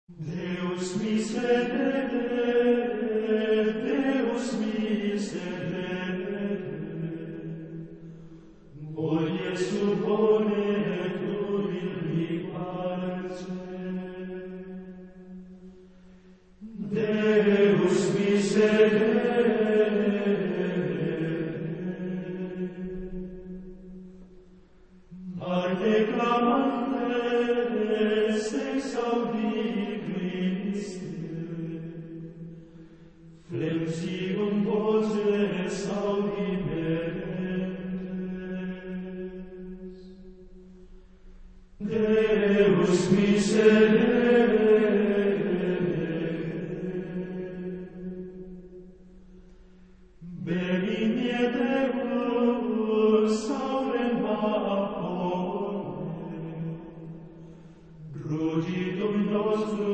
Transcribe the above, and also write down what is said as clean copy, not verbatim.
Deus miserere, Deus miserere, voglie suppone tu il pace. Deus miserere, arte clamantes exaudibris Dei, flemsium voces audimentes. Deus miserere, benigne Deus aurem vapore, rugitum nostrum